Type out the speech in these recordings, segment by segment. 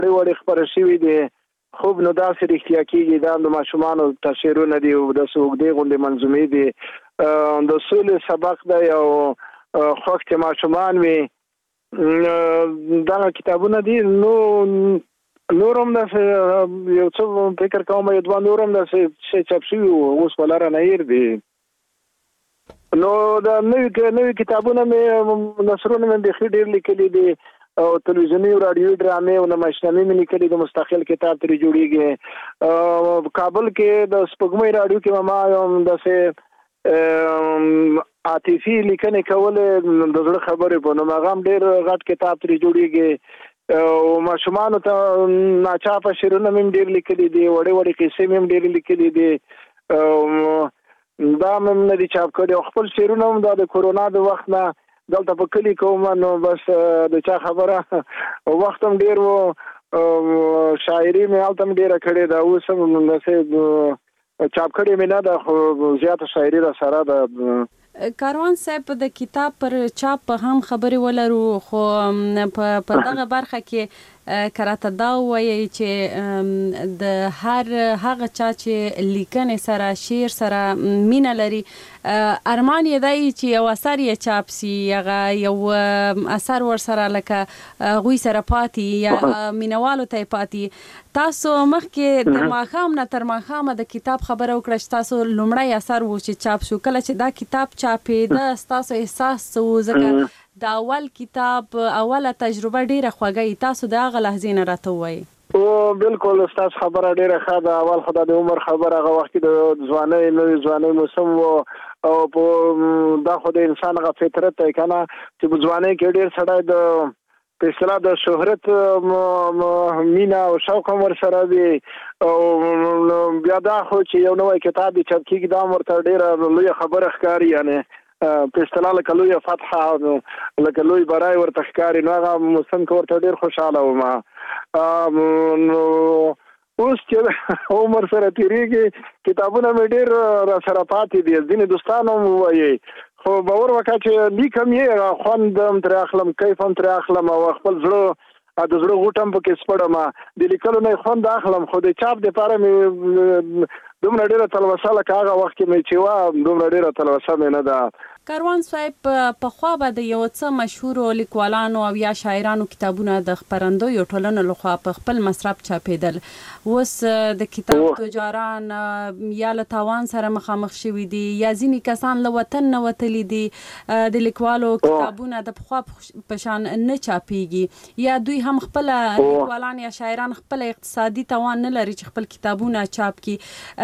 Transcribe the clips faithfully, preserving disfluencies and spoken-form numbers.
وړي خبره شوي دي خوب نو داسې رښتیا کېږي دا د ماشومانو تشعرونه دي او داسې اوږدې غوندې منظومې دي د سولې سبق دی او خوښ چې ماشومان وي دغه کتابونه دي. نو نور هم داسې یو څه فکر کوم یو دوه نور هم داسې شی چاپ شوي وو اوس په لاره نه هیر دي. نو د نوي نوي کتابونه مې نثرونه مې بیخي ډېر لیکلي دي او تلویزیوني او رادیوي ډرامې او نمایشنامې مې لیکلي د مستقل کتاب ترې جوړېږي. کابل کې د سپوږمۍ راډیو کې ما داسې عاطفي لیکنې کولې د زړه خبرې په نوم هغه هم ډېر غټ کتاب ترې جوړېږي او ماشومانو ته ناچاپه شعرونه مې هم ډېر لیکلي دي وړې وړې قصې مې هم ډېرې لیکلي دي دا مې نه دي چاپ کړي او خپل شعرونه هم دا د کورونا د وخت نه دلته په کلي کوم نو بس د چا خبره وخت هم ډېر و شاعري مې هلته هم ډېره کړې ده اوس هم داسې چاپ کړې مې نه ده خو زیاته شاعري را سره ده. کاروان صاحب د کتاب پر چاپ هم خبرې ولرو خو په دغه برخه کې کراته دا وایي چې د هر هغه چا چې لیکنې سره شعر سره مینه لري ارمان یې دی چې یو اثر یې چاپ سي هغه یو اثر ورسره لکه هغوی سره پاتې یا مینوالو ته یې پاتې. تاسو مخکې د ماښام نه تر ماښامه د کتاب خبره وکړه چې تاسو لومړی اثر و چې چاپ شو کله چې دا کتاب چاپېده ستاسو احساس څه و ځکه د اول کتاب اوله تجربه ډیره خوږه تاسو د هغه لحظې نه راته ووایئ. او بالکل استاد خبره ډیره ښه ده. اول خدای د عمر خبره هغه وخت د ځوانۍ نوې ځوانۍ موسم و او په دا خو د انسان هغه فطرت دی که نه چې په ځوانۍ کې ډېر سړی د په اصطلاح د شهرت مینه او شوق هم ورسره وي او بیا دا خو چې یو نوی کتاب یې چاپ کېږي دا هم ورته ډېره لویه خبره ښکاري یعنې په اصطلاح لکه لویه فتحه لکه لوی برای ورته ښکاري نو هغه موسم کې ورته ډېر خوشحاله وم. نو اوس چې عمر سره تېرېږي کتابونه مې ډېر را سره پاتې دي ځینې دوستان هم ووایي خو باور وکړه چې لیکم یې خوند هم ترې اخلم کیف هم ترې اخلم او خپل زړه د زړه غوټ هم پکې سپړم د لیکلو نه یې خوند اخلم خو د چاپ دپاره مې دومره ډېره تلوسه لکه هغه وخت کې مې چې وه دومره ډېره تلوسه مې نه ده. کاروان صاحب پخوا به د یو څه مشهورو لیکوالانو او یا شاعرانو کتابونه د خپرندویو ټولنو لخوا په خپل مصرف چاپېدل اوس د کتاب تجاران یا له تاوان سره مخامخ شوي دي یا ځینې کسان له وطن نه وتلي دي د لیکوالو کتابونه د پخوا په شان نه چاپېږي یا دوی هم خپله لیکوالان یا شاعران خپله اقتصادي توان نه لري چې خپل کتابونه چاپ کړي.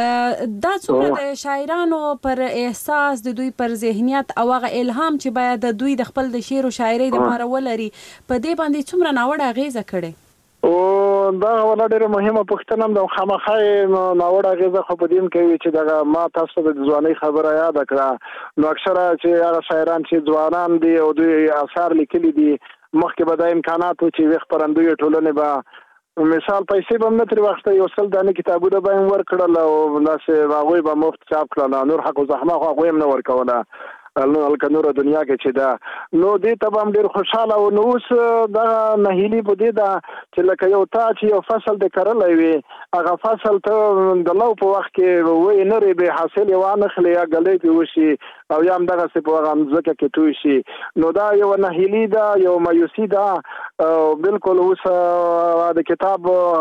دا څومره د شاعرانو پر احساس د دوی پر ذهنیت او هغه الهام چې باید د دوی د خپل د شعر او شاعرۍ دپاره ولري په دې باندې څومره ناوړه اغېزه کړې؟ او دا ولا ډېره مهمه پوښتنه هم ده خامخا یې ناوړه اغېزه خو په دې هم کوي چې دغه ما تاسو ته د ځوانۍ خبره یاده کړه نو اکثره چې هغه شاعران چې ځوانان دي او دوی اثار لیکلي دي مخکې به دا امکانات و چې یوې خپرندویو ټولنې به مثال پیسې به هم نه ترې واخیسته یو سل دانې کتابونه به یې ورکړل او داسې هغوی به مفت چاپ کړل نور حق و زحمه خو هغوی هم نه ورکوله هلکه نوره دنیا کې چې ده نو دې ته به هم ډېر خوشحاله و. نو اوس دغه نهیلي په دې ده چې لکه یو تا چې یو فصل دې کرلی وي هغه فصل ته د لو په وخت کې وی نرې بې حاصل یې وانخلې یا ګلی پې وشي او یا همدغسې په هغه مځکه کې توی شي نو دا یوه نهیلي ده یو مایوسي ده بالکل اوس د کتاب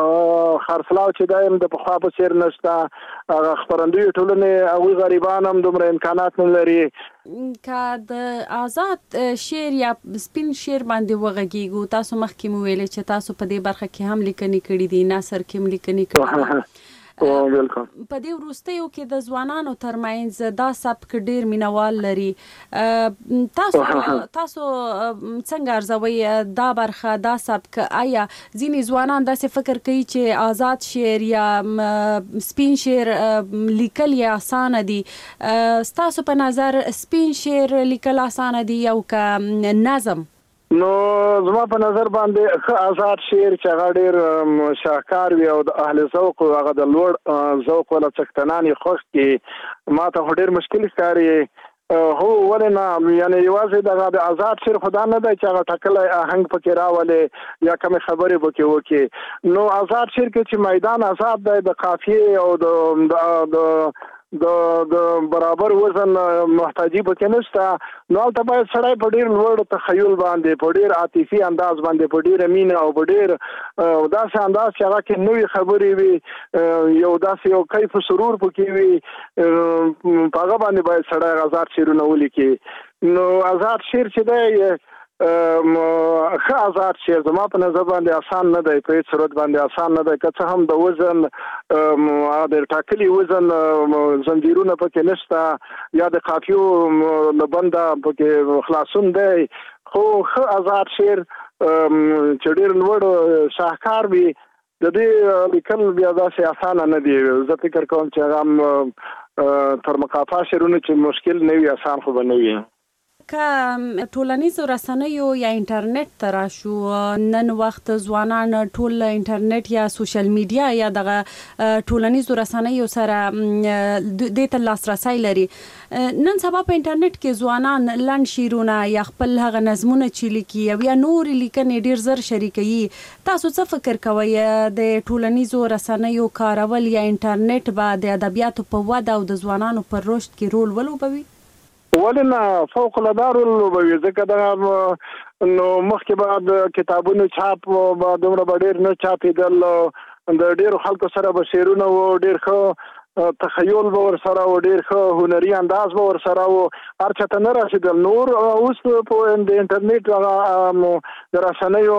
خرڅلاو چې دا هم د پخوا په څېر نشته هغه خپرندویو ټولنې هغوی غریبان هم دومره امکانات نه لري. که د آزاد شعر یا سپین شعر باندې وغږیږو تاسو مخکې مو ویلې چې تاسو په دې برخه کې هم لیکنې کړي دي نثر کې هم لیکنې کړي په دې وروستیو کې د ځوانانو ترمنځ دا سبک ډېر مینوال لري تاسو تاسو څنګه ارزوئ دا برخه دا سبک آیا ځینې ځوانان داسې فکر کوي چې آزاد شعر یا سپین شعر لیکل یې اسانه دي ستاسو په نظر سپین شعر لیکل اسانه دي او که نظم؟ نو زما په نظر باندې ښه آزاد شعر چې هغه ډېر شاهکار وي او د اهل ذوق هغه د لوړ ذوق والا څښتنان یې خوښ کړي ما ته خو ډېر مشکل ښکاري هو ولې نه یعنی یوازې د آزاد شعر خدا نه دی چې هغه ټاکلی آهنګ پکې راولي یا کومې خبرې پکې وکړي. نو آزاد شعر کې چې میدان آزاد دی د قافیې او د د د د برابر وزن محتاجی پکې نشته، نو هلته باید سړی په ډېر لوړ تخیل باندې په ډېر عاطفي انداز باندې په ډېره مینه او په ډېر داسې انداز چې هغه کې نوې خبرې وي، یو داسې یو کیف سرور پکې وي، په هغه باندې باید سړی آزاد شعرونه ولیکي. نو آزاد شعر چې دی ښه آزاد شعر زما په نظر باندې آسان نه دی، په هېڅ صورت باندې آسان نه دی، که څه هم د وزن د ټاکلي وزن زنجیرونه پکې نشته یا د قافیو له بنده پکې خلاصون دی، خو ښه آزاد شعر چې ډېر لوړ شاهکار وي د دې لیکل بیا داسې اسانه نه دي. زه فکر کوم چې هغه هم تر مقافا شعرونه چې مشکل نه وي آسان خو به نه وي. که ټولنیزو رسنیو یا انټرنیټ ته راشو، نن وخت ځوانان ټول انټرنیټ یا سوشل میډیا یا دغه ټولنیزو رسنیو سره دې ته لاسرسی لري. نن سبا په انټرنیټ کې ځوانان لنډ شعرونه یا خپل هغه نظمونه چې لیکي او یا نور لیکنې ډیر زر شریکوي. تاسو څه فکر کوئ د ټولنیزو رسنیو کارول یا انټرنیټ به د ادبیاتو په وده او د ځوانانو پر رشد کې رول ولوبوي؟ ولې نه، فوق العاده رول ولوبوي، ځکه دغه نو مخکې به د کتابونو چاپ به دومره به ډېر نه چاپېدل، د ډېرو خلکو سره به شعرونه و، ډېر ښه تخیل به ورسره و، ډېر ښه هنري انداز به ورسره و، هر چا ته نه رسېدل. نور اوس په د انټرنیټ هغه د رسنیو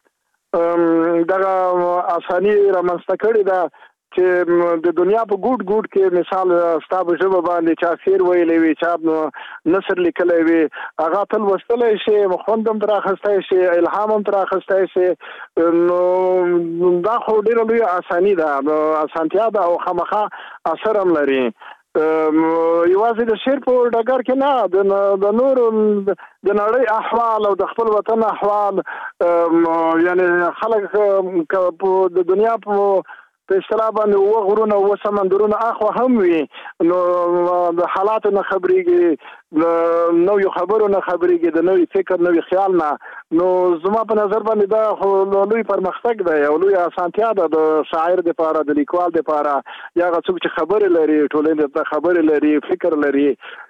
دغه اساني رامنځته کړې ده چې د دنیا په ګوټ ګوټ کې مثال ستا په ژبه باندې چا شعر ویلی وي، چا نثر لیکلی وي، هغه ته لوستلی شي، خوند هم ترې اخیستی شي، الهام هم ترې اخیستی شي. نو دا خو ډېره لویه اساني ده، اسانتیا ده او خامخا اثر هم لري. یوازې د شعر په ډګر کې نه، د نورو د نړۍ احوال او د خپل وطن احوال، یعنی خلک د دنیا په په اصطلاح باندې اوه غرونه اوه سمندرونه اخوا هم وي، نو د حالاتو نه خبرېږي، د نویو خبرو نه خبرېږي، د نوي فکر نوي خیال نه. نو زما په نظر باندې دا خو لوی پرمختګ دی او لوی اسانتیا ده د شاعر دپاره، د لیکوال دپاره، یا هغه څوک چې خبرې لري، ټولنې ته خبرې لري، فکر لري،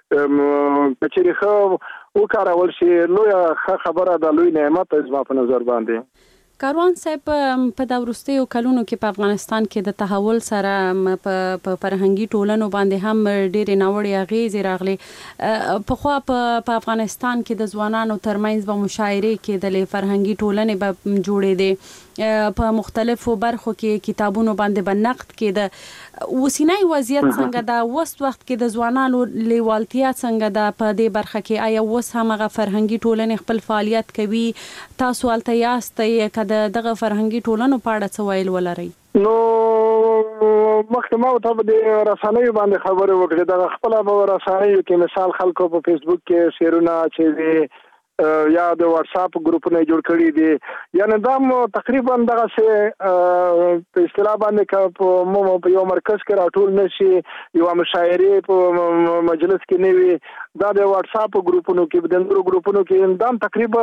که چېرې ښه وکارول شي لویه ښه خبره ده، لوی نعمت دی زما په نظر باندې. کاروان صاحب، په د وروستیو کلونو کې په افغانستان کې د تحول سره په فرهنګي ټولنو باندې هم ډېرې ناوړې اغېزې راغلې. پخوا په افغانستان کې د ځوانانو ترمنځ به مشاعرې کېدلې، فرهنګي ټولنې به جوړېدې، په مختلفو برخو کې کتابونو باندې به نقد کېده. اوسنی وضعیت څنګه ده؟ اوس وخت کې د ځوانانو لیوالتیا څنګه ده په دې برخه کې؟ آیا اوس هم هغه فرهنګي ټولنې خپل فعالیت کوي؟ تاسو هلته یاستئ، که د دغه فرهنګي ټولنو په اړه څه ویل ولرئ؟ نو مخکې ما ورته په دې رسنیو باندې خبرې وکړې، دغه خپله به رسنیو کې مثال خلکو په فیسبوک کې شعرونه چې یا د واتساپ ګروپونه جوړ کړي دي، یعنی دا تقریبا دغسې په اصطلاح باندې که په یو مرکز کې راټول نه شي، یوه مشاعرې په مجلس کې نه وي، دا د واتساپ ګروپونو کې، د نورو ګروپونو کې دا تقریبا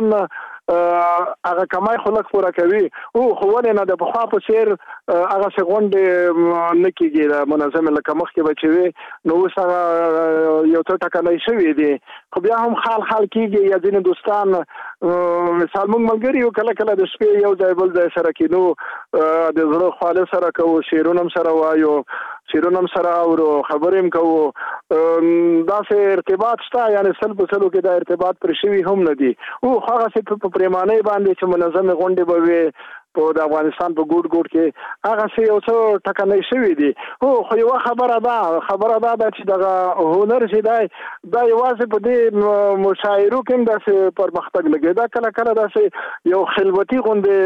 هغه کمای خو لږ پوره کوي. او خو ولې نه، د پخوا په څېر هغسې غونډې نه کېږي منظمې لکه مخکې به چې وي، نو اوس هغه یو څه ټکنی شوي دي، خو بیا هم خال خال کېږي. یا ځینې دوستان مثال موږ ملګري یو، کله کله د شپې یو ځای بل ځای سره کېنو، د زړه خواله سره کوو، شعرونه هم سره وایو، شعرونه هم سره اورو، خبرې هم کوو، داسې ارتباط شته. یعنی سل په سلو کې دا ارتباط پر شوي هم نه دي. او خو هغسې په پرېمانۍ باندې چې منظمې غونډې به وي په د افغانستان په ګوټ ګوټ کې، هغسې یو څه ټکنی شوي دي. هو خو یوه خبره ده خبره دا ده چې دغه هنر چې دی دا یوازې په دې مشاعرو کې هم داسې پرمختګ لګي، دا کله کله داسې یو خلوتي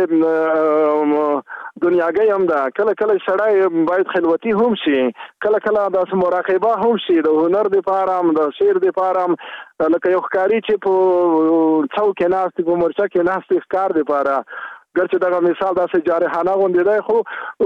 غوندې دنیاګۍ هم ده. کله کله سړی باید خلوتي هم شي، کله کله داسې مراقبه هم شي د هنر دپاره هم، د شعر دپاره هم، لکه یو ښکاري چې په څو کې ناست، په مورچه کې ناست ښکار دپاره ګرچې دغه مثال داسې جارحانه غوندې دی خو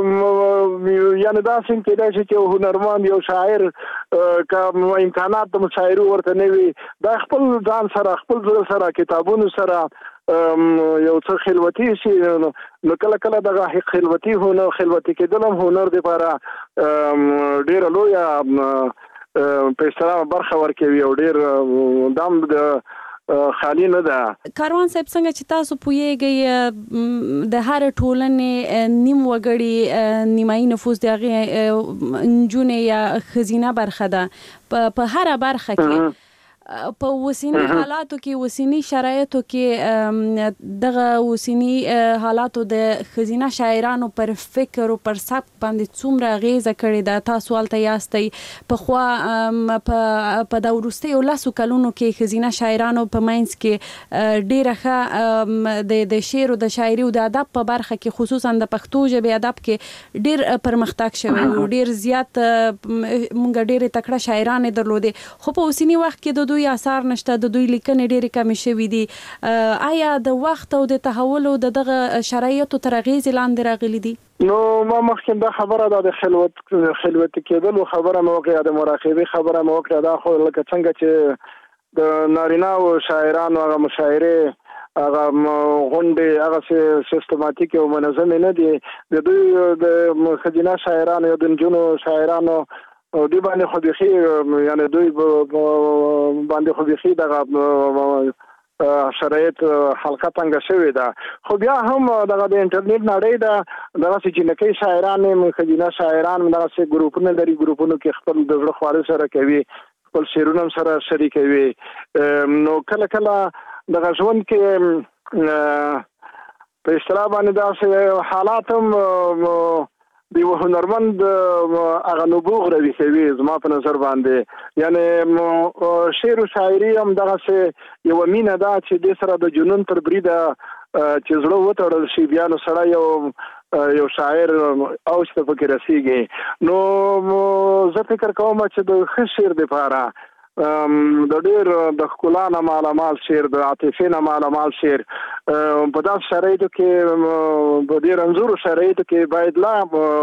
یعنې داسې کېدای شي چې هنرمند یو شاعر که امکانات د مشاعرو ورته نه وي دا خپل ځان سره خپل زړه سره کتابونو سره یو څه خلوتي شي نو کله کله دغه خلوتي هنر خلوتي کېدل هم هنر دپاره ډېره لویه په اصطلاح برخه ورکوي او ډېر دام د خالی نه ده. کاروان صاحب څنګه چې تاسو پوهیږئ د هر ټولنې نیم وګړي نیمایي نفوس د هغې نجونې یا ښځینه برخه ده په هره برخه کې په اوسني حالاتو کې اوسني شرایطو کې دغه اوسني حالاتو د ښځینه شاعرانو پر فکر او پر سبک باندې څومره اغیزه کړې ده؟ تاسو هلته یاستئ پخوا په دا وروستیو لسو کلونو کې ښځینه شاعرانو په منځ کې ډېره ښه د شعر او د شاعري او د ادب په برخه کې خصوصا د پښتو ژبې ادب کې ډېر پرمختګ شوی او ډېر زیات مونږ ډېرې تکړه شاعرانې درلودې خو په اوسني وخت کې د دوی اثار نشته د دوی لیکنې ډېرې کمې شوي دي. آیا د وخت او د تحول او د دغه شرایطو تر اغېزې لاندې راغلي دي؟ نو ما مخکې دا خبره ده د خلوت خلوتي کېدلو خبره مې وکړه د مراقبې خبره مې وکړه دا خو لکه څنګه چې د نارینه‌و شاعرانو هغه مشاعرې هغه غونډې هغه سیستماتیک او منظمې نه دي د دوی د ښځینه شاعرانو یا د نجونو شاعرانو دوی باندې خو بيخي یعنی دوی باندې خو بيخي دغه شرایط حلقه تنګه شوې ده خو بیا هم دغه د انټرنیټ نړۍ ده دغسې جنکۍ شاعران ښځینه شاعران دغسې ګروپونه لري ګروپونو کې خپل د زړه خواله سره کوي خپل شعرونه هم سره شریکوي نو کله کله دغه ژوند کې په اصطلاح باندې داسې حالات هم د یو هنرمند هغه نبوغ روي کوي زما په نظر باندې یعنې شعر او شاعري هم دغسې یوه مینه ده چې دې سره د جنون تر بریده چې زړه وتړل شي بیا نو سړی یو یو شاعر اوج ته پکې رسیږي نو زه فکر کوم چې د ښه شعر دپاره د ډېر د ښکلا نه مالامال شعر د عاطفې نه مالامال شعر په داسې شرایطو کې په ډېر رنځورو شرایطو کې باید لا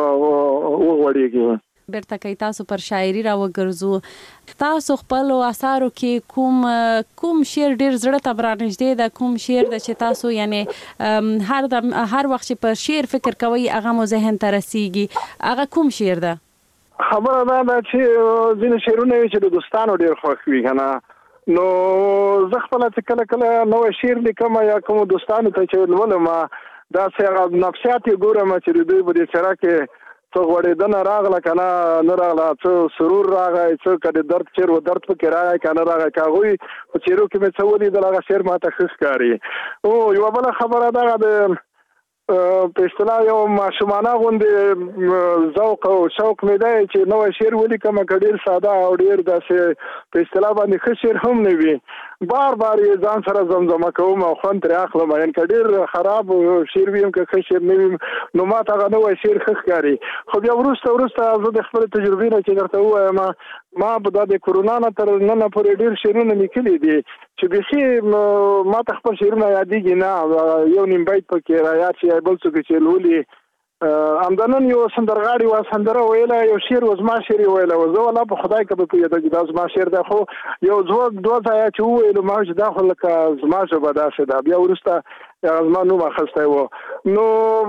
وغوړېږي. بیرته کوي تاسو پر شاعري را وګرځو تاسو خپلو اثارو کې کوم کوم شعر ډېر زړه ته برانږدې ده کوم شعر ده چې تاسو یعنې هر هر وخت چې پر شعر فکر کوئ هغه مو ذهن ته رسیږي هغه کوم شعر ده؟ خبره دا ده چې ځینې شعرونه وي چې د دوستانو ډېر خوښ وي که نه نو زه خپله چې کله کله نوی شعر لیکم یا کومو دوستانو ته چې لولم داسې هغه نفسیات یې ګورم چې د دوی په دې څېره کې څه غوړېدنه راغله که نه نه راغله څه سرور راغی څه که د درد شعر و درد پکې راغی که نه راغی که هغوی په څېرو کې مې څه ولیدل هغه شعر ما ته ښه ښکاري او یوه بله خبره دغه د په اصطلاح یو ماشومانه غوندې ذوق او شوق مې دی چې نوی شعر ولیکم که ډېر ساده او ډېر داسې په اصطلاح باندې ښه شعر هم نه وي بار بار یې ځان سره زمزمه کوم او خوند ترې اخلم یعنې که ډېر خراب شعر وي هم که ښه شعر نه وي نو ما ته هغه نوی شعر ښه ښکاري خو بیا وروسته وروسته زه د خپلې تجربې نه چې درته ووایم ما به دا د کرونا نه تر ننه پورې ډېر شعرونه لیکلي دي چې بیخي ما ته خپل شعرونه یادېږي نه یو نیم بیت پکې رایاد شي یا بل څوک چې لولي همدا نن یو سندرغاړي وه سندره ویله یو شعر و زما شعر یې ویله و زه والله په خدای که به پوهېده چې دا زما شعر دی خو یو دوه دوه ځایه چې وویلو ما چې دا خو لکه زما ژبه داسې ده بیا وروسته هغه زما نوم اخیستی و نو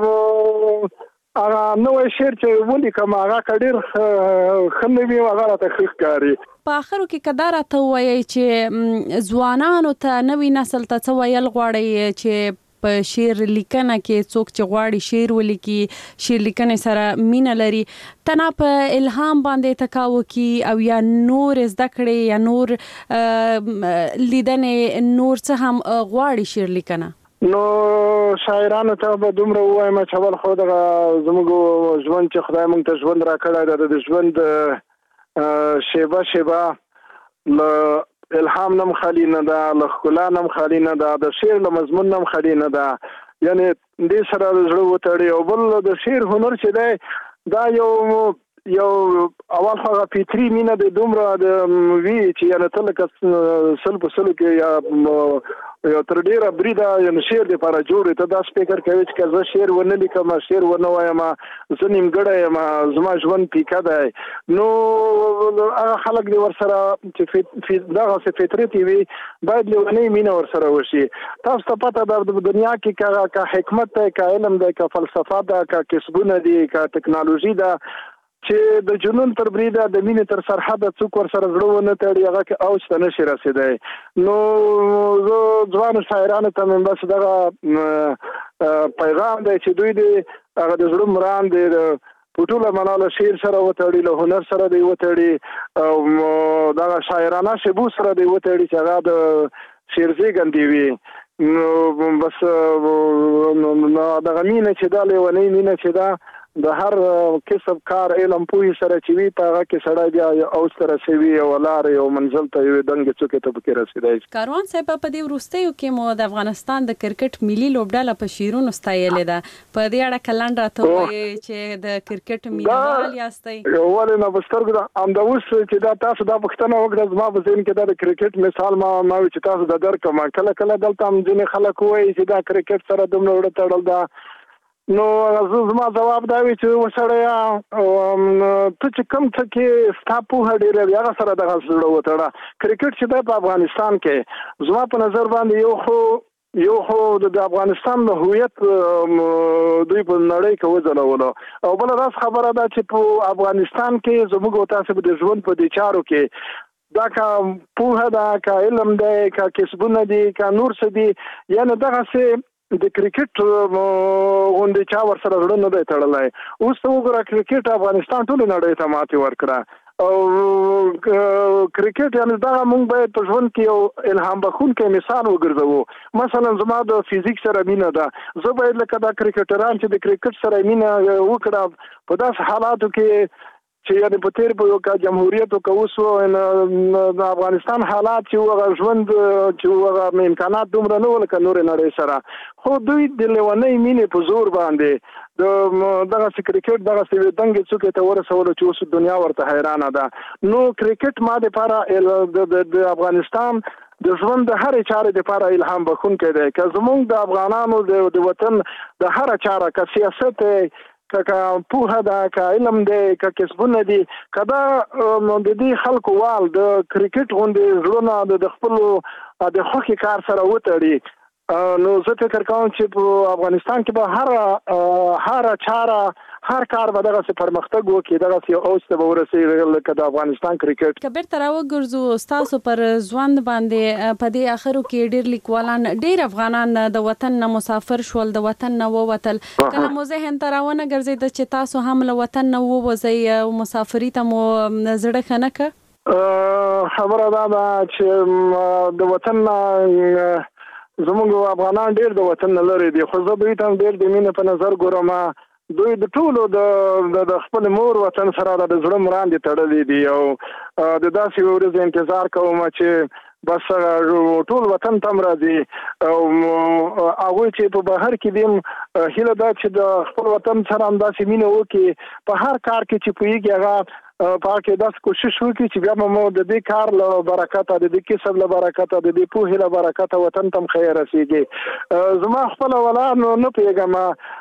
هغه نوی شعر چې ولیکم هغه که ډېر ښه نه وي هغه راته ښه ښکاري. په آخرو کې که دا راته ووایئ چې ځوانانو ته نوي نسل ته څه ویل غواړئ چې په شعر لیکنه کې څوک چې غواړي شعر ولیکي شعر لیکنې سره مینه لري تنها په الهام باندې تکا وکړي او یا نور زده کړي یا نور لیدنې نور څه هم غواړي شعر لیکنه نو شاعرانو ته به دومره ووایم چې اول خو دغه زموږ ژوند چې خدای موږ ته ژوند راکړی دی د ژوند شیبه شیبه له الهام نم خالی نه ده له ښکلا نم خالی نه ده د شعر له مضمون نم خالی نه ده یعنې دې سره د زړه وتړي او بل د شعر هنر چې دی دا یو یو اول خو هغه فطري مینه د دومره د وي چې یعنې ته لکه سل په سلو کې یا یو تر ډیره بریده یو شعر د لپاره جوړ ته دا فکر کوي چې زه شعر ونه لیکم شعر ونه وایم زه نیمګړی یم زما ژوند پیکه دی نو هغه خلک دې ورسره چې دغسې فطرت وي باید لیونۍ مینه ورسره وشي تاسو ته پته ده د دنیا کې که حکمت دی که علم دی که فلسفه ده که کسبونه دي که ټکنالوژي ده چې د جنون تر بریده د مینې تر سرحده څوک ورسره زړه ونه تړي هغه کې اوج ته نشي رسېدی نو زه ځوانو شاعرانو ته مې بس دغه پیغام دی چې دوی دې هغه د زړه مرام دی په ټوله معنا له شعر سره وتړي له هنر سره دی وتړي او دغه شاعرانه شبو سره دی وتړي چې هغه د شعر زېږندې وي نو بس دغه مینه چې دا لیونۍ مینه چې دا د هر کسب کار علم پوهې سره چې وي په هغه کې سړی بیا اوج ته رسوي او لارې او منزل ته یوې دنګې څوکې ته پکې رسېدی کاروان صاحب په دې وروستیو کې مو د افغانستان د کرکټ ملي لوبډله په شعرونو ستایلې ده په دې اړه که لنډ راته ووایئ چې د کرکټ مینهوال یاستئ ولې نه په سترګو ده همدا اوس چې دا تاسو دا پوښتنه وکړه زما په ذهن کې دا د کرکټ مثال ما ما وي چې تاسو د درکړم کله کله دلته هم ځینې خلک وایي چې دا کرکټ سره دومره وړه تړل ده نو زما جواب دا وی چې وسړیا ته چې کوم څه کې ستا پوهه ډېره وي هغه سره دغه زړه وتړه کرکټ چې دی په افغانستان کې زما په نظر باندې یو خو یو خو د افغانستان د هویت دوی په نړۍ کې وځلولو او بله داس خبره ده چې په افغانستان کې زموږ او تاسو د ژوند په دې چارو کې دا که پوهه ده که علم دی که کسبونه دي که نور څه دي یعنې دغسې د کرکټ غونډې چا ورسره زړه نه دی تړلی اوس ته وګوره کرکټ افغانستان ټولې نړۍ ته ماتې ورکړه او کرکټ یعنې دغه موږ باید په ژوند کې یو الهام بخښونکی مثال وګرځوو مثلا زما د فزیک سره مینه ده زه باید لکه دا کرکټران چې د کرکټ سره مینه وکړه په داسې حالاتو کې چې یعنې په تیر په یو کا جمهوریت او که اوس د افغانستان حالات چې هغه ژوند چې هغه امکانات دومره نه وو لکه نورې نړۍ سره خو دوی د لیونۍ مینې په زور باندې د دغسې کرکټ دغسې دنګې څوکې ته ورسولو چې اوس دنیا ورته حیرانه ده نو کرکټ ما دپاره د افغانستان د ژوند د هرې چارې دپاره الهام بخښونکی دی که زموږ د افغانانو د وطن د هره چاره که سیاست که پوهه ده که علم دی که کسبونه دي که دا د دې خلکو وال د کرکټ غوندې زړونه د خپلو د خوښې کار سره وتړي نو زه فکر کوم چې په افغانستان کې به هر هر چاره هر کار به دغسې پرمختګ وکړي دغسې اوج ته به ورسېږي لکه د افغانستان کرکټ که بیرته راوګرځو ستاسو پر ژوند باندې په دې اخرو کې ډېر لیکوالان ډېر افغانان د وطن نه مسافر شول د وطن نه ووتل کله مو ذهن ته راونه ګرځېده چې تاسو هم له وطن نه ووځئ او مسافري ته مو زړه ښه نه کړ خبره دا ده چې د وطن نه زموږ افغانان ډېر د وطن نه لرې دي خو زه دوی ته هم ډېر د مینې په نظر ګورم دوی د ټولو د خپل مور وطن سره د زړه مراندې تړلي دي او د داسې ورځې انتظار کوم چې بس ټول وطن ته هم راځي او هغوی چې په بهر کې دي هیله ده چې د خپل وطن سره هم داسې مینه وکړي په هر کار کې چې پوهېږي هغه په هغه کې داسې کوشش وکړي چې بیا مو د دې کار له برکته د دې کسب له برکته د دې پوهې له برکته وطن ته هم ښه رسېږي زما خپله ولا نه پوهېږم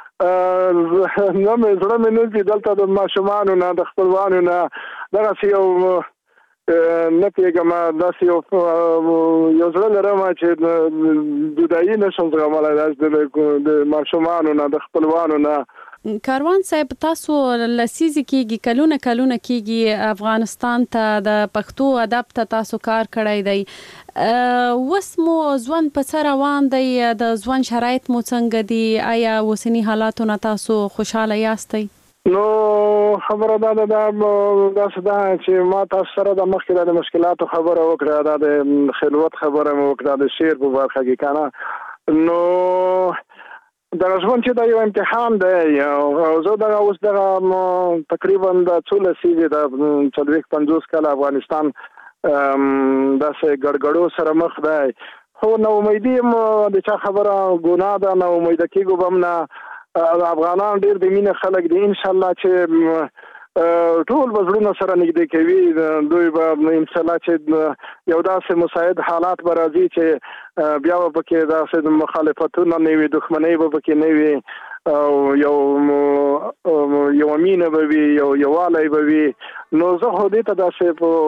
نه مې زړه مې نه ځي دلته د ماشومانو نه د خپلوانو نه دغسې یو نه پوهېږم داسې یو یو زړه لرم چې جدایي نه شم زغملی داسې د ماشومانو نه د خپلوانو نه کاروان صاحب تاسو لسیزې کېږي کلونه کلونه کېږي افغانستان ته د پښتو ادب ته تاسو کار کړی دی اوس مو ژوند په څه روان دی د ژوند شرایط مو څنګه دي آیا اوسني حالاتو نه تاسو خوشحاله یاستئ نو خبره دا ده داسې ده چې ما تاسو سره د مخکې د مشکلاتو خبره وکړه دا د خلوت خبره مو وکړه د شعر په برخه کې که نه نو دغه ژوند چې دا یو امتحان دی او زه دغه اوس دغه تقریبا د څو لسیزې د څلوېښت پنځوس کاله افغانستان داسې ګډګډو سره مخ دی خو ناامیدي یم د چا خبره ګناه ده ناامیده کېږو به هم نه افغانان ډېر د مینې خلک دي انشاءالله چې ټول بزړونه سره نږدې کوي. دوی به انشاءالله چې یو داسې مساعد حالات به راځي چې بیا به پکې داسې مخالفتونه نه وي، دښمنۍ به پکې نه وي، او یو یو مینه به وي، یو یووالی به وي. نو زه خو دې ته داسې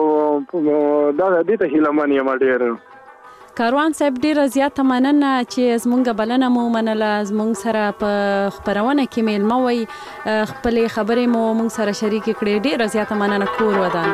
دې ته هیله من یم ډېر. کاروان صاحب ډیره زیاته مننه چې زمونږ بلنه مو منله، زمونږ سره په خپرونه کې میلمه وئ، خپلې خبرې مو مونږ سره شریکې کړې. ډیره زیاته مننه. کور ودان.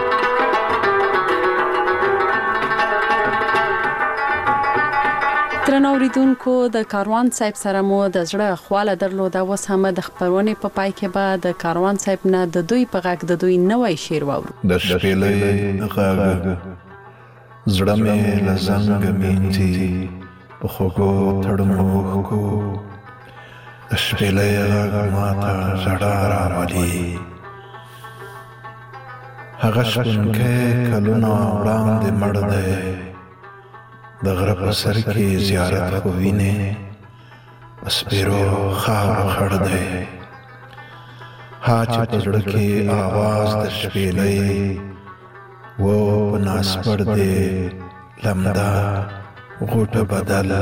درنو اوریدونکو، د کاروان صاحب سره مو د زړه خواله درلوده. اوس هم د خپرونې په پای کې به د کاروان صاحب نه د دوی په غږ د دوی نوی شعر واورو. د شپېلۍ غږ زړه مې له زنګه مینځي، په خوږو تړمو اوښکو د شپېلۍ غږ ماته ژړا راولي. هغه شپونکی کلونه وړاندې مړ دی، د غره په سر کې زیارت خو وینې، په سپېرو خاورو خړ دی. ها چې په زړه کې آواز د شپېلۍ و په ناسپړ دی لمده غوټه بدل.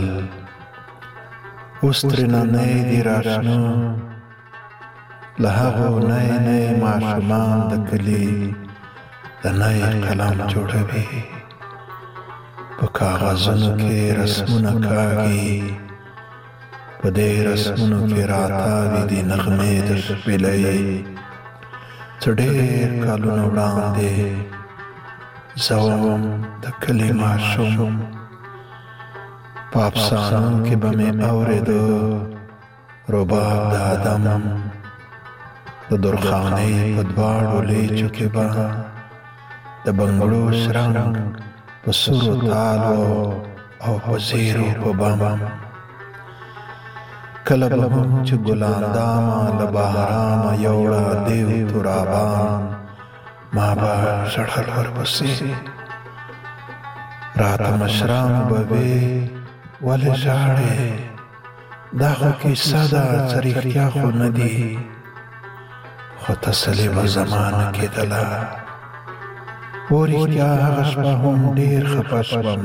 اوس ترېنه نی دي راشنه له هغو نی نی ماشومان د کلي د نی قلم جوړوي. په کاغذونو کې رسمونه کاږي، په دې رسمونو کې راتاوي دي نغمې د شپېلۍ. څه ډېر کلونه وړاندې زه وم د کلي ماشوم، په افسانو کې به مې اورېده رباب د ادم. د درخانۍ په دواړو لیچو کې به د بنګړو شرنګ په سرو تالو او په زیرو په بم. کله به هم چې ګلاندامه له بهرامه یوړه دیو ترابان، ما به ژړل ورپسې. راته مشران به وې ولې ژاړې، دا خو کیسه ده، څه رښتیا خو نه دي. خو تسلي به زما نه کېدله. و رښتیا هغه شپه هم ډېر خفه شوم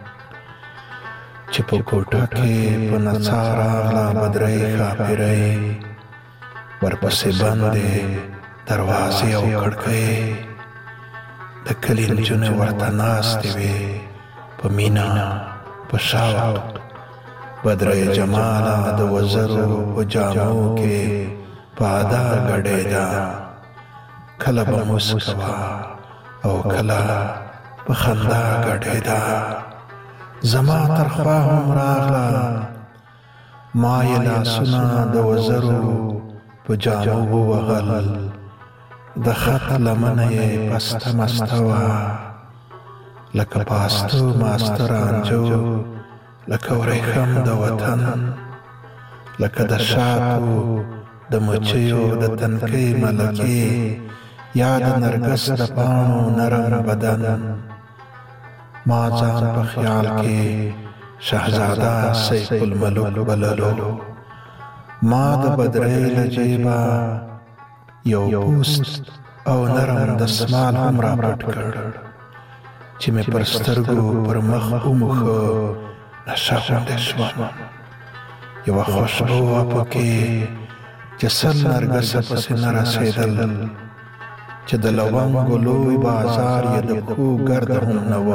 چې په کوټه کې په نڅا راغله بدرۍ ښاپېرۍ، ورپسې بندې دروازې او کړکۍ. د کلي نجونې ورته ناستې وې په مینه په شوق. بدرۍ جماله د وزرو په جامو کې په ادا ګډېده، کله به موسکه وه او کله په خندا ګډېده. زما تر خوا هم راغله، ما یې لاسونه د وزرو په جامو ووهل. د خط لمنه یې پسته مسته وه، لکه پاسته ماسته رانجو، لکه ورېښم د وطن، لکه د شاتو د مچیو د تنکۍ ملکې، یا د نرګس د پاڼو نرم بدن. ما ځان په خیال کې شهزاده سیف الملوک بللو. ما د بدرۍ له جیبه یو پوست او نرم دستمال هم را پټ کړ چې مې پر سترګو پر مخ وموښه. نشه غوندې شوم، یوه خوشبو وه پکې چې سل نرګسه پسې نه رسېدل، چې د لونګو لوی بازار یې د پښو ګرده هم نه و.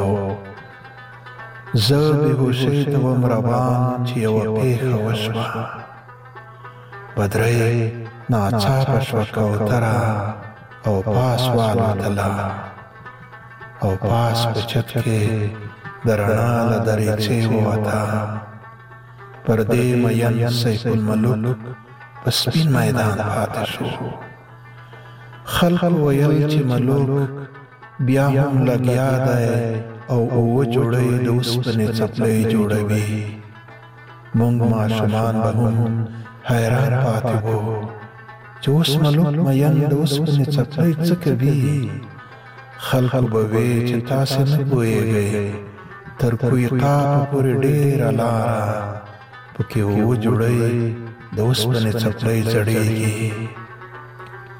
زه بېهوشۍ ته وم روان چې یوه پېښه وشوه. بدرۍ ناڅاپه شوه کوتره او پاس والوتله، او پاس په چت کې د رڼا له دریڅې ووته. پر دې مین سیف الملوک په سپین میدان پاتې شو. خلق ویل چې ملوک بیا هم لګیا دی او اووه جوړۍ د اوسپنې څپلۍ جوړوي. موږ ماشومان به هم حیران پاتې وو چې اوس ملوک مین د اوسپنې څپلۍ څه کوي. خلقو به وې چې تاسې نه پوهېږئ، تر کویقاپه پورې ډېره لاره پکې اووه جوړۍ د اوسپنې څپلۍ ځړېږي.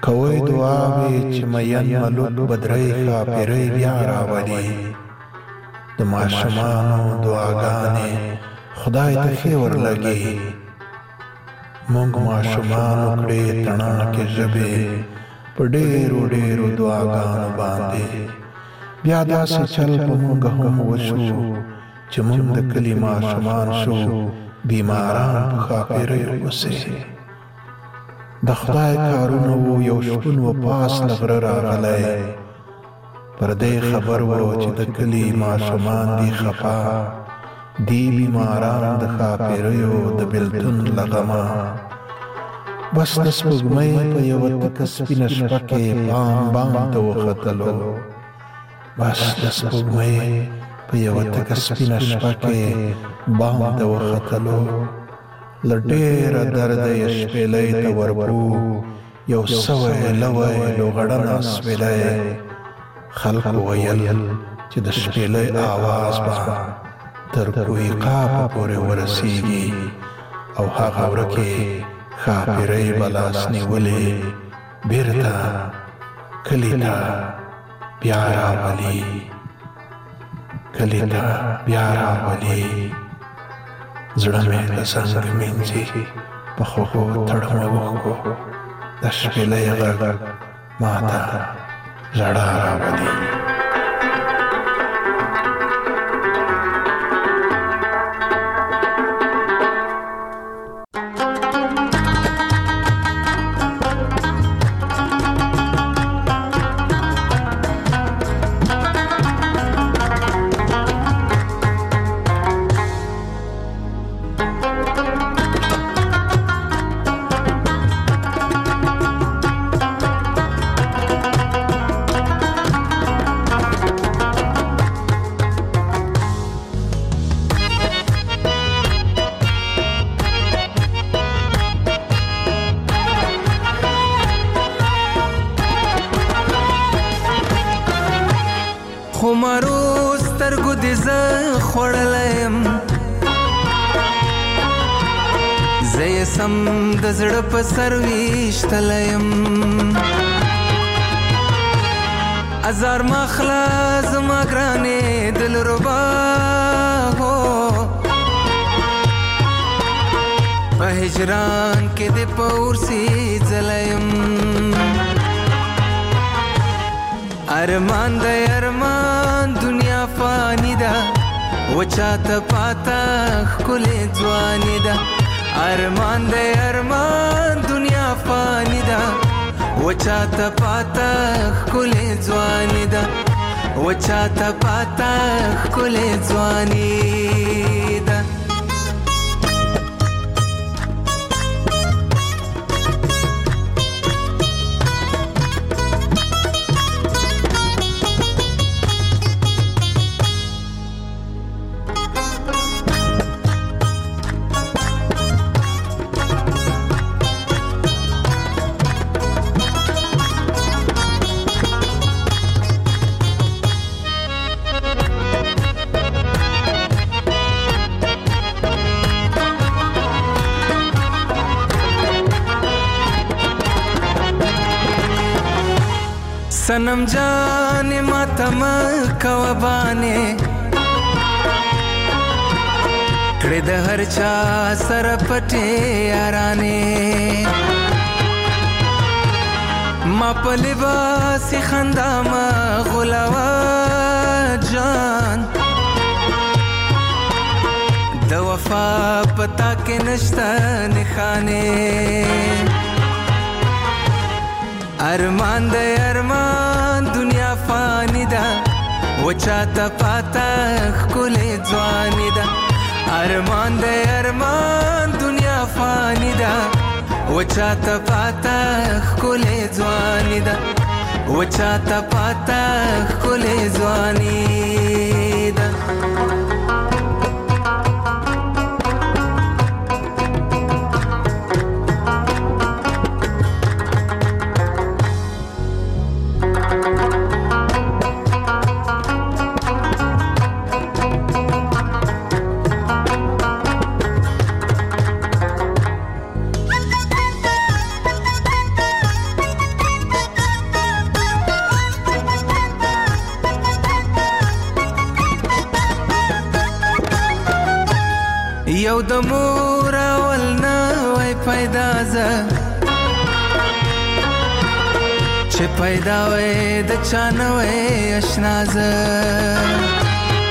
کوي دعاوې چې مین ملوک بدرۍ ښاپېرۍ بیا راولي د ماشومانو دعاګانې خدای ته ښې ورلګي موږ ماشومانو کړې تڼاکې ژبې په ډېرو ډېرو دعاګانو باندې بیا داسې چل په موږ هم وشو چې موږ د کلي ماشومان شو بیماران په ښاپېریو پسې د خدای کارونه وو یو شپون و پاس له غره راغلی پر دې خبر وو چې د کلي ماشومان دي خفا دی بیماران د ښاپېریو د بېلتون له غمه بس د سپوږمۍ په یوه تکه سپینه شپه کې بام بام ته وختلو بس د سپوږمۍ په یوه تکه سپینه شپه کې بام ته وختلو له ډېره درده یې شپېلۍ ته ورپو یو سوی لوی لوغړنه سپېلۍ خلکو ویل چې د شپېلۍ آواز به تر کویقاپه پورې ورسیږي او هغه ورکې ښاپېرۍ به لاس نیولې بېرته کلي ته بیا راولي کلي ته بیا راولي زړه مې د څنګ مینځي په خوږو تړمه اوښکو د شپېلۍ غږ ماته ژړا راولي خمارو سترګو دې زه خوړلی یم زه یې سم د زړه په سر ویشتلی یم ازار ما خلا زما ګرانې دلربا هو په هجران کې دې په اورسي ځلی یم ارمان د ارمان دنیا فانی ده وچاته پاته ښکلې ځواني ده ارمان د ارمان دنیا فانی ده وچاته پاته ښکلې ځواني ده وچاته پاته ښکلې ځواني ده सनम जाने मातम कवबाने कड़े द हर चा सर पटे याराने मा पलिबासी खंदा मा गुलावा जान द वफा पता के नश्ता निखाने ارمان د ارمان دنیا فانی ده وچاته پاته ښکلې ځواني ده ارمان د ارمان دنیا فانی ده وچاته پاته ښکلې ځواني ده وچاته پاته ښکلې ځواني ده غمور اول نه وای پیدا زه چې پیدا وای د چا نه وای اشنا زه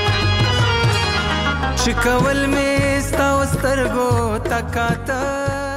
چې کول مې ستا و سترګو تکاته